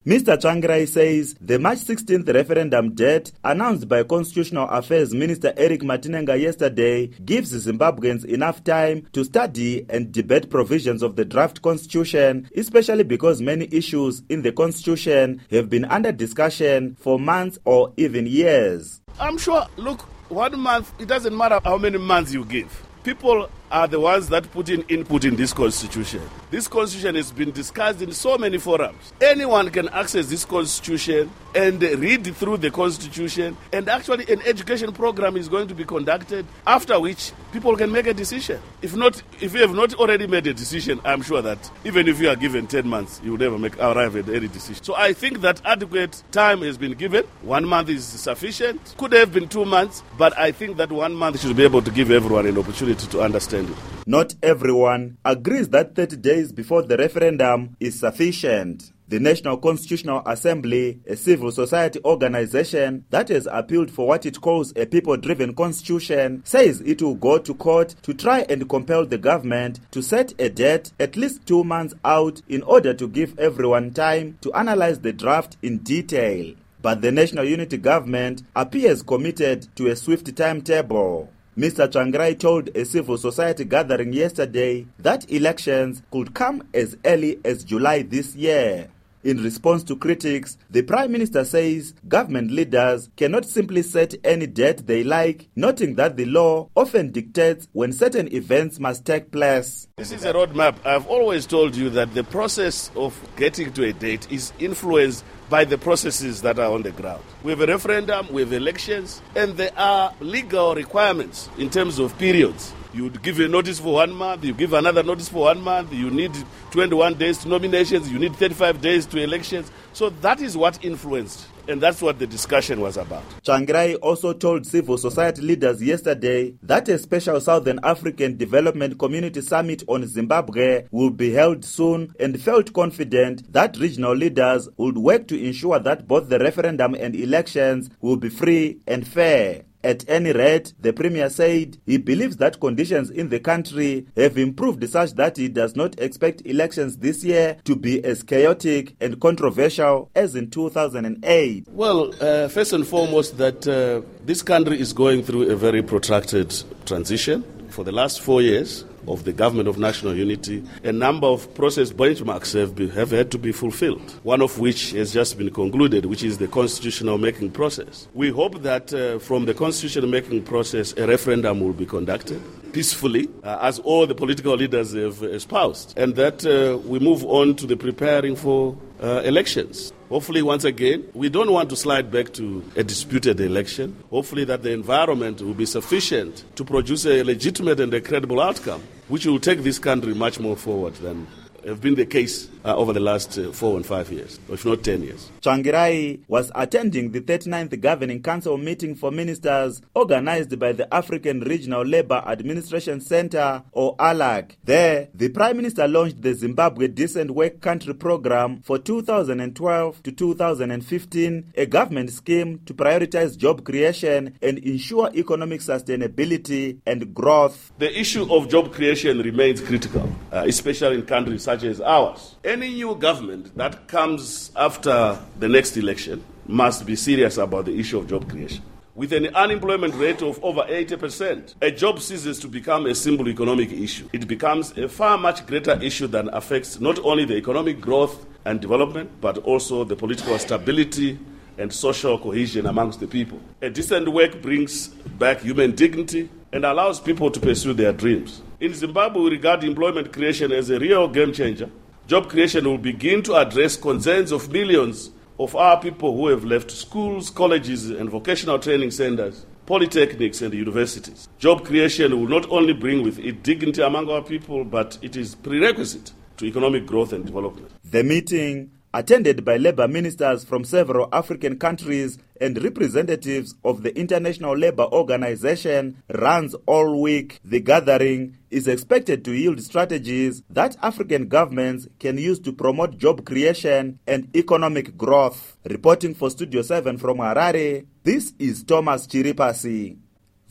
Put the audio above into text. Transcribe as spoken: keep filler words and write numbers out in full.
Mister Tsvangirai says the March sixteenth referendum date announced by Constitutional Affairs Minister Eric Matinenga yesterday gives Zimbabweans enough time to study and debate provisions of the draft constitution, especially because many issues in the constitution have been under discussion for months or even years. I'm sure, look, one month, it doesn't matter how many months you give. People are the ones that put in input in this constitution. This constitution has been discussed in so many forums. Anyone can access this constitution and read through the constitution, and actually an education program is going to be conducted, after which people can make a decision. If not, if you have not already made a decision, I'm sure that even if you are given ten months, you will never make arrive at any decision. So I think that adequate time has been given. One month is sufficient. Could have been two months, but I think that one month should be able to give everyone an opportunity to understand it. Not everyone agrees that thirty days before the referendum is sufficient. The National Constitutional Assembly, a civil society organization that has appealed for what it calls a people-driven constitution, says it will go to court to try and compel the government to set a date at least two months out in order to give everyone time to analyze the draft in detail. But the National Unity Government appears committed to a swift timetable. Mister Tsvangirai told a civil society gathering yesterday that elections could come as early as July this year. In response to critics, the Prime Minister says government leaders cannot simply set any date they like, noting that the law often dictates when certain events must take place. This is a roadmap. I've always told you that the process of getting to a date is influenced by the processes that are on the ground. We have a referendum, we have elections, and there are legal requirements in terms of periods. You give a notice for one month, you give another notice for one month, you need twenty-one days to nominations, you need thirty-five days to elections. So that is what influenced, and that's what the discussion was about. Tsvangirai also told civil society leaders yesterday that a special Southern African Development Community Summit on Zimbabwe will be held soon, and felt confident that regional leaders would work to ensure that both the referendum and elections will be free and fair. At any rate, the Premier said he believes that conditions in the country have improved such that he does not expect elections this year to be as chaotic and controversial as in two thousand eight. Well, uh, first and foremost, that uh, this country is going through a very protracted transition. For the last four years of the government of national unity, a number of process benchmarks have, be, have had to be fulfilled, one of which has just been concluded, which is the constitutional making process. We hope that uh, from the constitutional making process, a referendum will be conducted peacefully, uh, as all the political leaders have espoused, and that uh, we move on to the preparing for uh, elections. Hopefully, once again, we don't want to slide back to a disputed election. Hopefully that the environment will be sufficient to produce a legitimate and a credible outcome, which will take this country much more forward than have been the case uh, over the last uh, four and five years, or if not ten years. Tsvangirai was attending the thirty-ninth Governing Council meeting for ministers organized by the African Regional Labour Administration Center, or A L A C. There, the Prime Minister launched the Zimbabwe Decent Work Country Program for two thousand twelve to two thousand fifteen, a government scheme to prioritize job creation and ensure economic sustainability and growth. The issue of job creation remains critical, uh, especially in countries such as ours. Any new government that comes after the next election must be serious about the issue of job creation. With an unemployment rate of over eighty percent, a job ceases to become a simple economic issue. It becomes a far much greater issue that affects not only the economic growth and development, but also the political stability and social cohesion amongst the people. A decent work brings back human dignity and allows people to pursue their dreams. In Zimbabwe, we regard employment creation as a real game changer. Job creation will begin to address concerns of millions of our people who have left schools, colleges, and vocational training centers, polytechnics, and universities. Job creation will not only bring with it dignity among our people, but it is prerequisite to economic growth and development. The meeting, attended by labor ministers from several African countries and representatives of the International Labour Organization, runs all week. The gathering is expected to yield strategies that African governments can use to promote job creation and economic growth. Reporting for Studio seven from Harare, this is Thomas Chiripasi.